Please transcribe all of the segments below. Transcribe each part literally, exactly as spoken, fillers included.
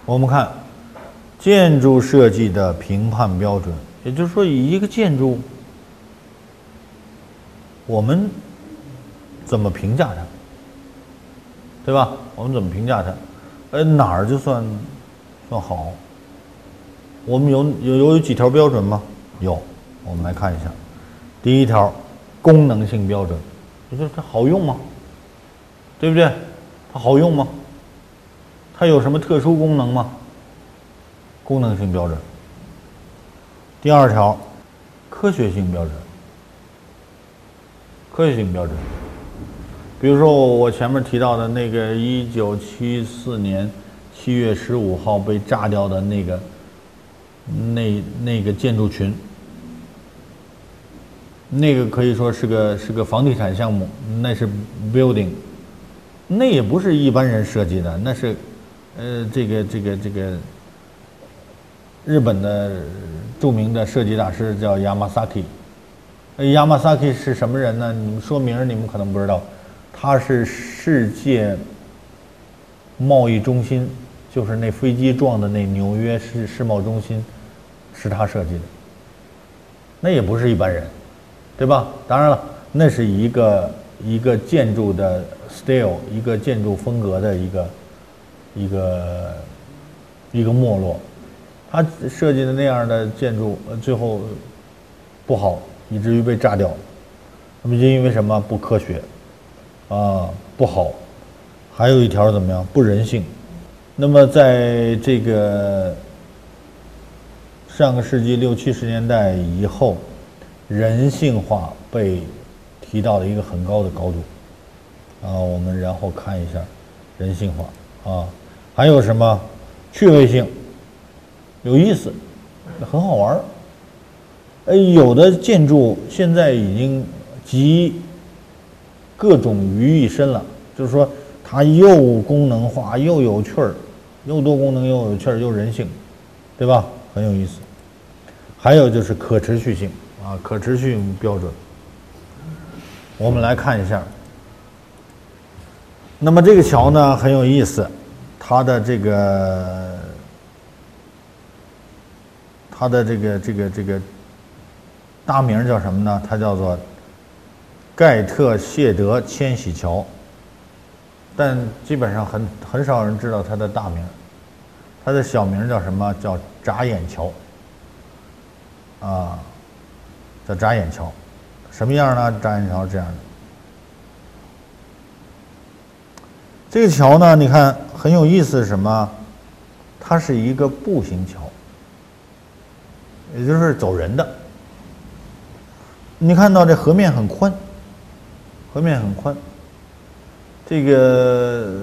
我们看建筑设计的评判标准，也就是说，以一个建筑，我们怎么评价它，对吧？我们怎么评价它？呃，哪儿就算算好？我们有有有几条标准吗？有，我们来看一下。第一条，功能性标准，也就是它好用吗？对不对？它好用吗？它有什么特殊功能吗？功能性标准。第二条，科学性标准。科学性标准，比如说我前面提到的那个一九七四年七月十五号被炸掉的那个那那个建筑群，那个可以说是个是个房地产项目，那是 building， 那也不是一般人设计的，那是呃这个这个这个日本的著名的设计大师叫亚麻萨基。亚麻萨基是什么人呢？你们说名你们可能不知道，他是世界贸易中心，就是那飞机撞的那纽约世世贸中心，是他设计的。那也不是一般人，对吧？当然了，那是一个一个建筑的 style， 一个建筑风格的一个一个一个没落。他设计的那样的建筑，最后不好。以至于被炸掉，那么就因为什么？不科学，啊，不好。还有一条怎么样？不人性。那么在这个上个世纪六七十年代以后，人性化被提到了一个很高的高度。啊，我们然后看一下人性化啊，还有什么？趣味性，有意思，很好玩。呃，有的建筑现在已经集各种于一身了，就是说它又功能化，又有趣儿，又多功能，又有趣儿，又人性，对吧？很有意思。还有就是可持续性啊，可持续性标准。我们来看一下。那么这个桥呢很有意思，它的这个它的这个这个这个。大名叫什么呢？它叫做盖特谢德千禧桥，但基本上很很少人知道它的大名。它的小名叫什么？叫眨眼桥。啊，叫眨眼桥。什么样呢？眨眼桥这样的。这个桥呢，你看很有意思是什么？它是一个步行桥，也就是走人的。你看到这河面很宽，河面很宽。这个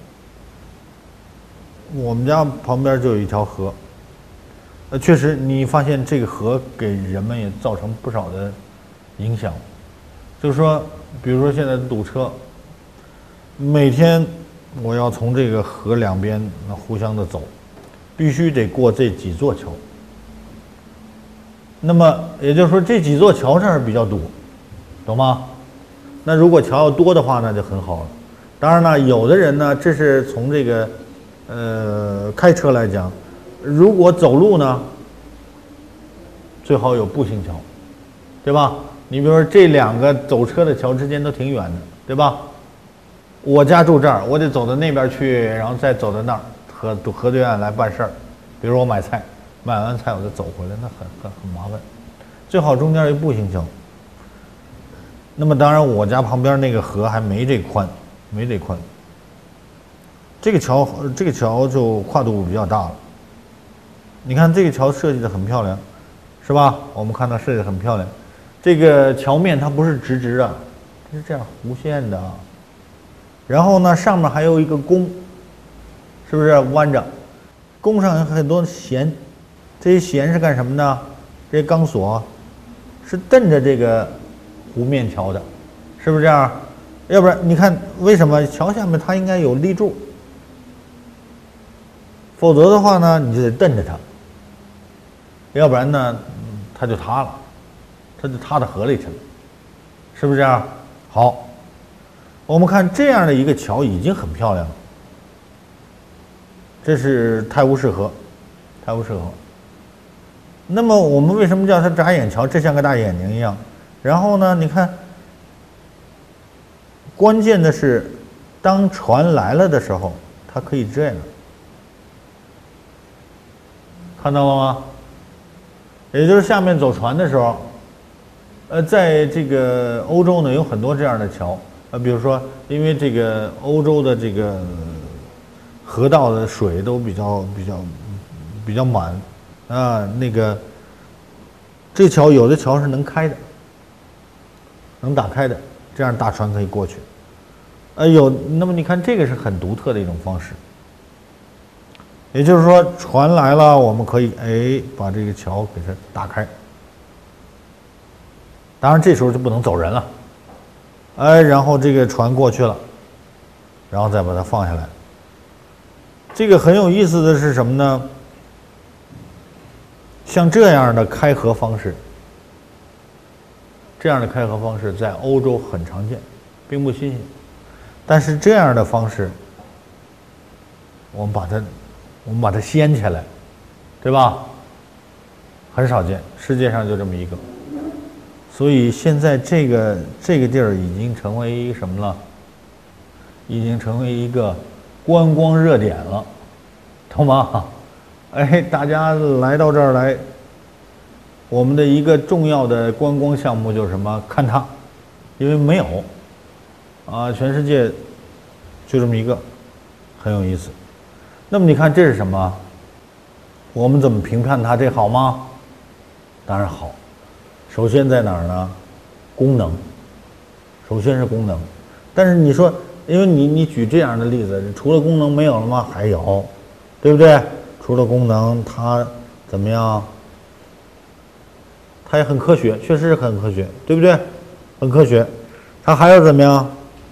我们家旁边就有一条河，呃，确实你发现这个河给人们也造成不少的影响。就是说，比如说现在堵车，每天我要从这个河两边那互相的走，必须得过这几座桥。那么也就是说，这几座桥这儿比较堵，懂吗？那如果桥要多的话，那就很好了。当然了，有的人呢，这是从这个呃开车来讲，如果走路呢，最好有步行桥，对吧？你比如说这两个走车的桥之间都挺远的，对吧？我家住这儿，我得走到那边去，然后再走到那儿河河对岸来办事儿。比如我买菜。买完菜我就走回来，那很很很麻烦。最好中间有步行桥。那么当然，我家旁边那个河还没这宽，没这宽。这个桥，这个桥就跨度比较大了。你看这个桥设计的很漂亮，是吧？我们看到设计的很漂亮。这个桥面它不是直直的，它是这样弧线的。然后呢，上面还有一个弓，是不是弯着？弓上有很多弦。这些弦是干什么呢？这些钢索是蹬着这个湖面桥的，是不是这样？要不然你看为什么桥下面它应该有立柱？否则的话呢，你就得蹬着它，要不然呢，它就塌了，它就塌到河里去了，是不是这样？好，我们看这样的一个桥已经很漂亮了。 这是泰晤士河，泰晤士河。那么我们为什么叫它眨眼桥？这像个大眼睛一样。然后呢，你看，关键的是，当船来了的时候，它可以这样，看到了吗？也就是下面走船的时候，呃，在这个欧洲呢，有很多这样的桥，呃，比如说，因为这个欧洲的这个河道的水都比较比较比较满，啊，那个这桥有的桥是能开的，能打开的，这样大船可以过去。呃，有，那么你看这个是很独特的一种方式。也就是说，船来了，我们可以哎把这个桥给它打开。当然这时候就不能走人了，哎，然后这个船过去了，然后再把它放下来。这个很有意思的是什么呢？像这样的开合方式，这样的开合方式在欧洲很常见，并不新鲜。但是这样的方式，我们把它。我们把它掀起来，对吧？很少见，世界上就这么一个。所以现在这个这个地儿已经成为一个什么了？已经成为一个观光热点了，懂吗？哎，大家来到这儿来，我们的一个重要的观光项目就是什么？看它，因为没有啊，全世界就这么一个，很有意思。那么你看这是什么？我们怎么评判它？这好吗？当然好。首先在哪儿呢？功能。首先是功能。但是你说，因为你你举这样的例子，除了功能没有了吗？还有，对不对？除了功能，它怎么样？它也很科学，确实是很科学，对不对？很科学。它还要怎么样？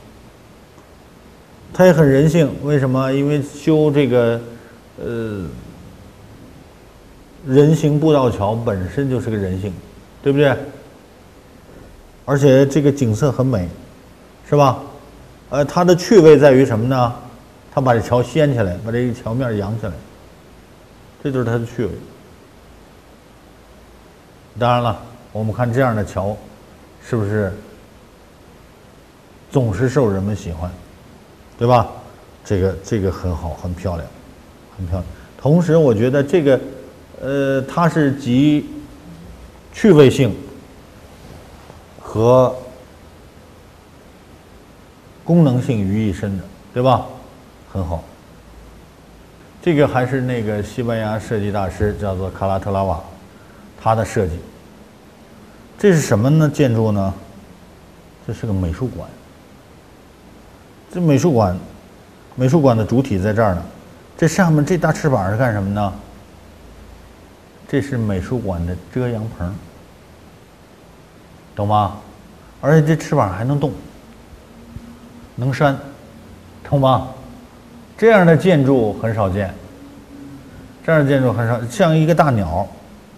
它也很人性，为什么？因为修这个，呃，人行步道桥本身就是个人性，对不对？而且这个景色很美，是吧？呃，它的趣味在于什么呢？它把这桥掀起来，把这个桥面扬起来，这就是它的趣味。当然了，我们看这样的桥，是不是总是受人们喜欢？对吧？这个这个很好，很漂亮，很漂亮。同时，我觉得这个，呃，它是集趣味性和功能性于一身的，对吧？很好。这个还是那个西班牙设计大师叫做卡拉特拉瓦，他的设计。这是什么呢？建筑呢？这是个美术馆。这美术馆，美术馆的主体在这儿呢。这上面这大翅膀是干什么呢？这是美术馆的遮阳棚，懂吗？而且这翅膀还能动，能扇，懂吗？这样的建筑很少见，这样的建筑很少，像一个大鸟，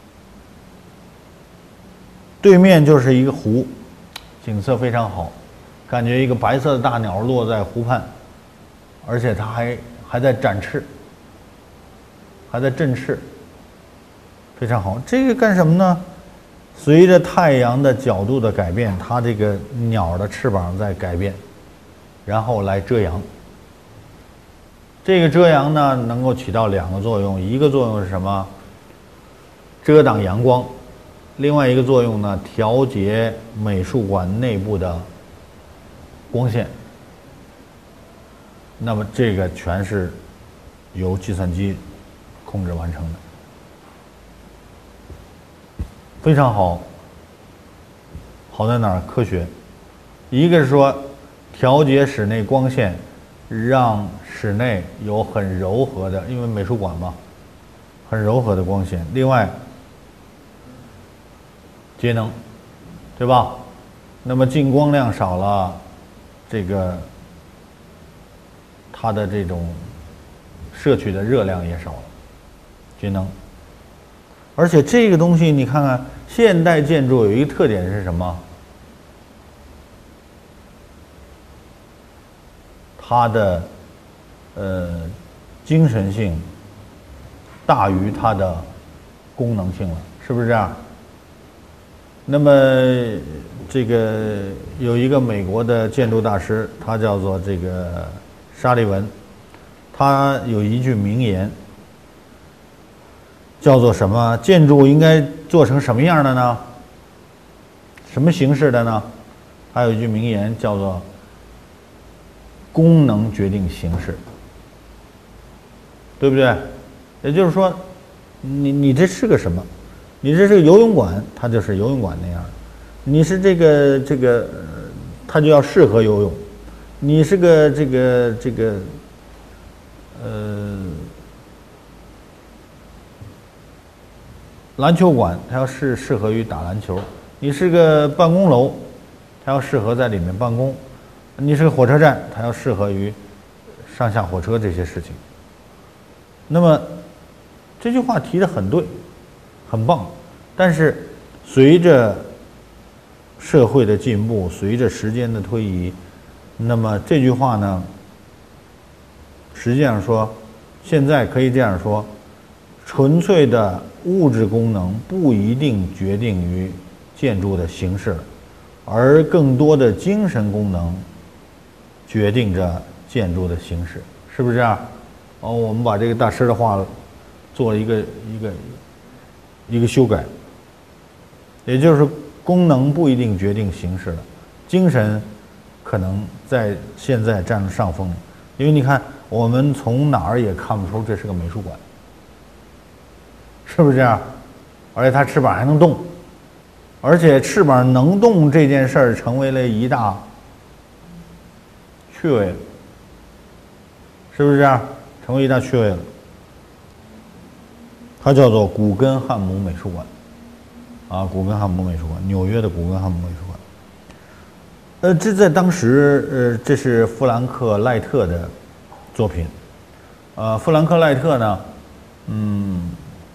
对面就是一个湖，景色非常好。感觉一个白色的大鸟落在湖畔，而且它还还在展翅，还在振翅，非常好。这个干什么呢？随着太阳的角度的改变，它这个鸟的翅膀在改变，然后来遮阳。这个遮阳呢，能够起到两个作用，一个作用是什么？遮挡阳光，另外一个作用呢，调节美术馆内部的光线。那么这个全是由计算机控制完成的，非常好。好在哪儿？科学。一个是说调节室内光线，让室内有很柔和的，因为美术馆嘛，很柔和的光线。另外节能，对吧？那么进光量少了，这个它的这种摄取的热量也少了，节能。而且这个东西你看看，现代建筑有一个特点是什么？它的呃精神性大于它的功能性了，是不是这样？那么这个有一个美国的建筑大师，他叫做这个沙利文，他有一句名言，叫做什么？建筑应该做成什么样的呢？什么形式的呢？还有一句名言叫做功能决定形式，对不对？也就是说，你你这是个什么？你这是个游泳馆，它就是游泳馆那样的；你是这个这个，它就要适合游泳；你是个这个这个，呃，篮球馆，它要适适合于打篮球；你是个办公楼，它要适合在里面办公；你是个火车站，它要适合于上下火车这些事情。那么这句话提得很对，很棒，但是随着社会的进步，随着时间的推移，那么这句话呢，实际上说，现在可以这样说，纯粹的物质功能不一定决定于建筑的形式，而更多的精神功能决定着建筑的形式，是不是这样？哦，我们把这个大师的话做了一个一个一个修改，也就是功能不一定决定形式了，精神可能在现在占了上风，因为你看我们从哪儿也看不出这是个美术馆，是不是这样？而且它翅膀还能动，而且翅膀能动这件事儿成为了一大趣味了，是不是这样？成为一大趣味了。它叫做古根汉姆美术馆，啊，古根汉姆美术馆，纽约的古根汉姆美术馆。呃，这在当时，呃，这是弗兰克·赖特的作品。呃，弗兰克·赖特呢，嗯，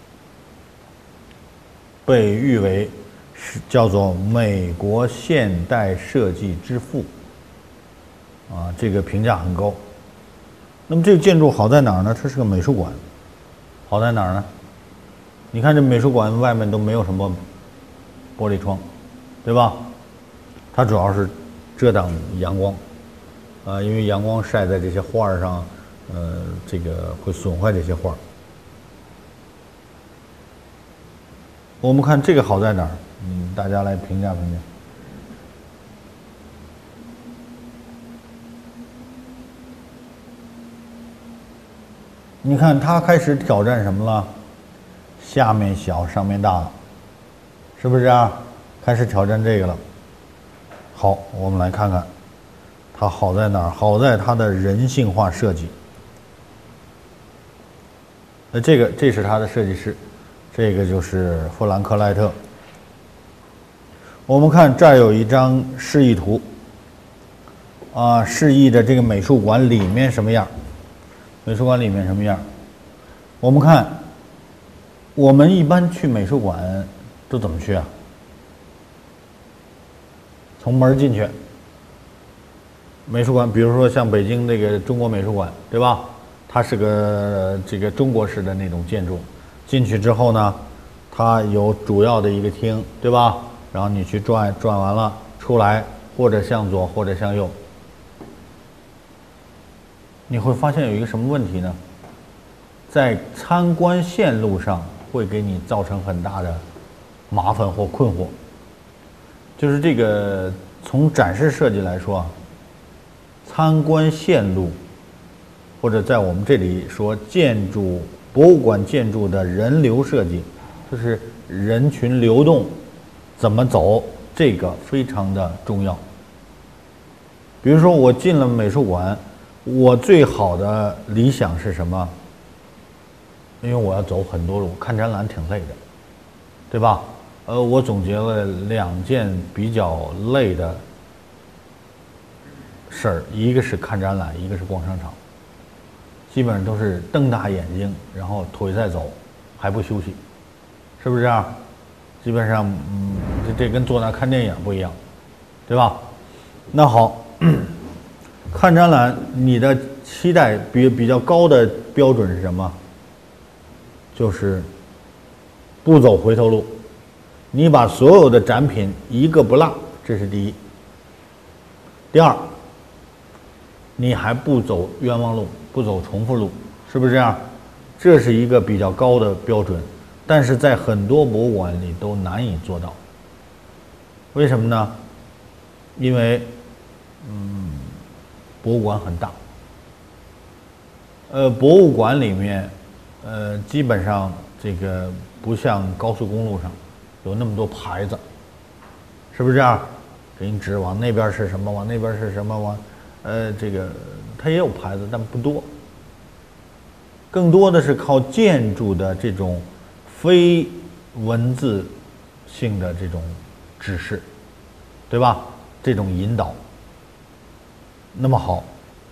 被誉为是叫做美国现代设计之父，啊，这个评价很高。那么这个建筑好在哪儿呢？它是个美术馆，好在哪儿呢？你看这美术馆外面都没有什么玻璃窗，对吧？它主要是遮挡阳光，啊、呃，因为阳光晒在这些画儿上，呃，这个会损坏这些画儿。我们看这个好在哪儿？嗯，大家来评价评价。你看他开始挑战什么了？下面小，上面大了，是不是啊？开始挑战这个了。好，我们来看看，它好在哪儿？好在它的人性化设计。那这个，这是他的设计师，这个就是弗兰克·赖特。我们看这儿有一张示意图，啊，示意的这个美术馆里面什么样？美术馆里面什么样？我们看。我们一般去美术馆都怎么去啊？从门进去。美术馆，比如说像北京那个中国美术馆，对吧？它是个这个中国式的那种建筑。进去之后呢，它有主要的一个厅，对吧？然后你去转，转完了出来，或者向左，或者向右。你会发现有一个什么问题呢？在参观线路上会给你造成很大的麻烦或困惑。就是这个从展示设计来说啊，参观线路，或者在我们这里说建筑博物馆建筑的人流设计，就是人群流动怎么走，这个非常的重要。比如说我进了美术馆，我最好的理想是什么？因为我要走很多路，看展览挺累的，对吧？呃，我总结了两件比较累的事儿，一个是看展览，一个是逛商场。基本上都是瞪大眼睛，然后腿在走，还不休息，是不是这样？基本上，嗯，这这跟坐那看电影不一样，对吧？那好，看展览，你的期待比比较高的标准是什么？就是不走回头路，你把所有的展品一个不落，这是第一。第二，你还不走冤枉路，不走重复路，是不是这样？这是一个比较高的标准，但是在很多博物馆里都难以做到。为什么呢？因为，嗯，博物馆很大。呃，博物馆里面，呃，基本上这个不像高速公路上有那么多牌子，是不是这样？给你指往那边是什么，往那边是什么，往，呃，这个它也有牌子，但不多。更多的是靠建筑的这种非文字性的这种指示，对吧？这种引导。那么好，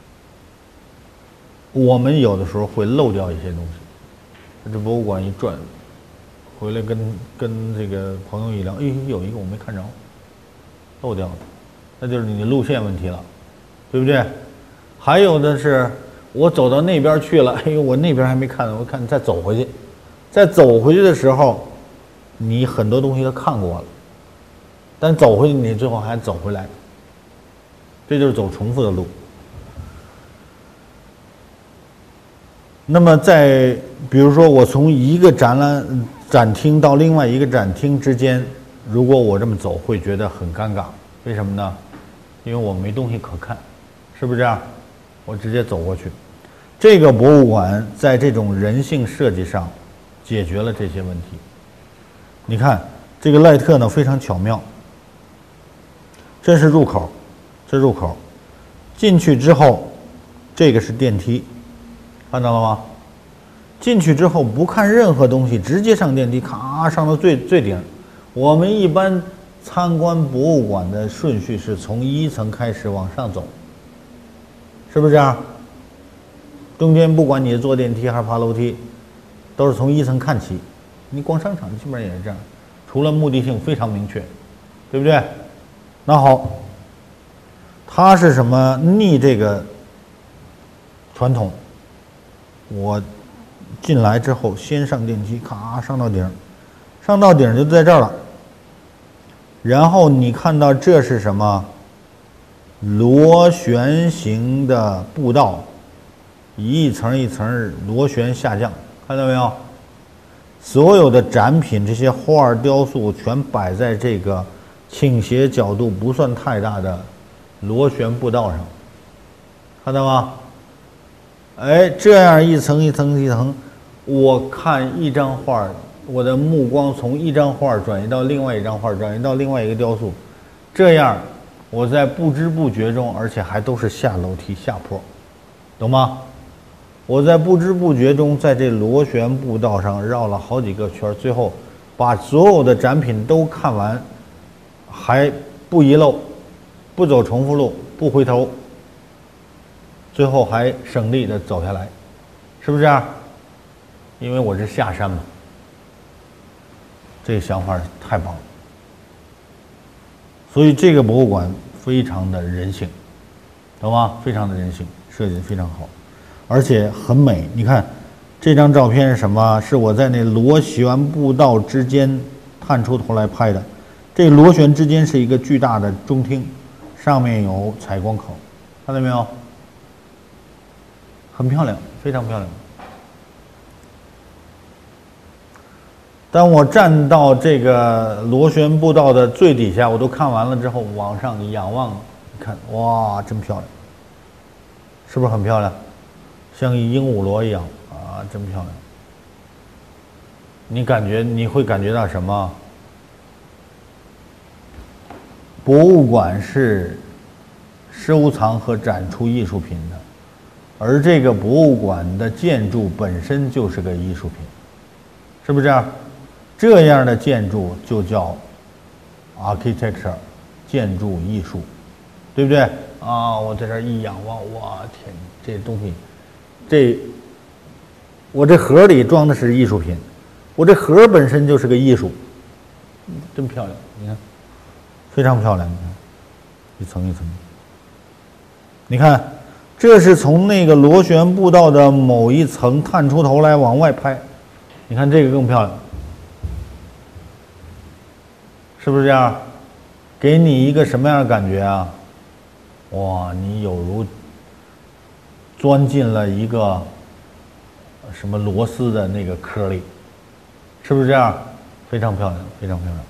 我们有的时候会漏掉一些东西。这博物馆一转，回来跟跟这个朋友一聊，哎，有一个我没看着，漏掉了，那就是你的路线问题了，对不对？还有的是，我走到那边去了，哎呦，我那边还没看呢，我看再走回去，再走回去的时候，你很多东西都看过了，但走回去你最后还走回来，这就是走重复的路。那么在比如说我从一个展览展厅到另外一个展厅之间，如果我这么走会觉得很尴尬，为什么呢？因为我没东西可看，是不是这样？我直接走过去。这个博物馆在这种人性设计上解决了这些问题。你看这个赖特呢非常巧妙，这是入口，这入口进去之后，这个是电梯，看到了吗？进去之后不看任何东西，直接上电梯，咔上到最最顶。我们一般参观博物馆的顺序是从一层开始往上走，是不是这样？中间不管你是坐电梯还是爬楼梯，都是从一层看起。你逛商场基本上也是这样，除了目的性非常明确，对不对？那好，它是什么？逆这个传统，我进来之后先上电梯，咔上到顶，上到顶就在这儿了。然后你看到这是什么？螺旋形的步道，一层一层螺旋下降，看到没有？所有的展品，这些画雕塑全摆在这个倾斜角度不算太大的螺旋步道上，看到吗？哎，这样一层一层一层，我看一张画，我的目光从一张画转移到另外一张画，转移到另外一个雕塑，这样我在不知不觉中，而且还都是下楼梯下坡，懂吗？我在不知不觉中在这螺旋步道上绕了好几个圈，最后把所有的展品都看完，还不遗漏，不走重复路，不回头，最后还省力的走下来，是不是这样？因为我是下山嘛，这个想法太棒了。所以这个博物馆非常的人性，懂吗？非常的人性，设计的非常好，而且很美。你看这张照片是什么？是我在那螺旋步道之间探出头来拍的。这螺旋之间是一个巨大的中厅，上面有采光口，看到没有？很漂亮，非常漂亮。当我站到这个螺旋步道的最底下，我都看完了之后，往上仰望，看，哇，真漂亮，是不是很漂亮？像一鹦鹉螺一样啊，真漂亮。你感觉你会感觉到什么？博物馆是收藏和展出艺术品的，而这个博物馆的建筑本身就是个艺术品，是不是这样？这样的建筑就叫 architecture， 建筑艺术，对不对啊？我在这儿一仰望，哇天，这东西，这我这盒里装的是艺术品，我这盒本身就是个艺术，真漂亮，你看，非常漂亮，你看，一层一层，你看这是从那个螺旋步道的某一层探出头来往外拍，你看这个更漂亮，是不是这样？给你一个什么样的感觉啊？哇，你有如钻进了一个什么螺丝的那个壳里，是不是这样？非常漂亮，非常漂亮。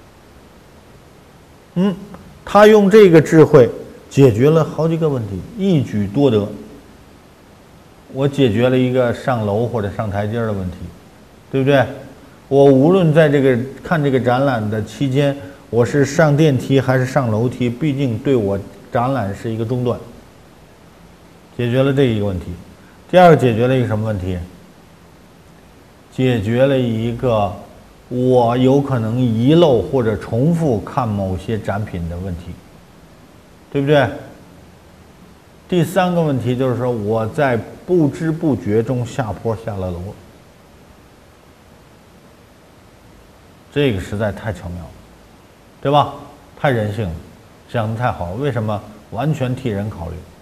嗯，他用这个智慧解决了好几个问题，一举多得。我解决了一个上楼或者上台阶的问题，对不对？我无论在这个看这个展览的期间，我是上电梯还是上楼梯，毕竟对我展览是一个中断，解决了这一个问题。第二个解决了一个什么问题？解决了一个我有可能遗漏或者重复看某些展品的问题，对不对？第三个问题就是说我在不知不觉中下坡下了楼，这个实在太巧妙了，对吧？太人性了，想得太好，为什么？完全替人考虑。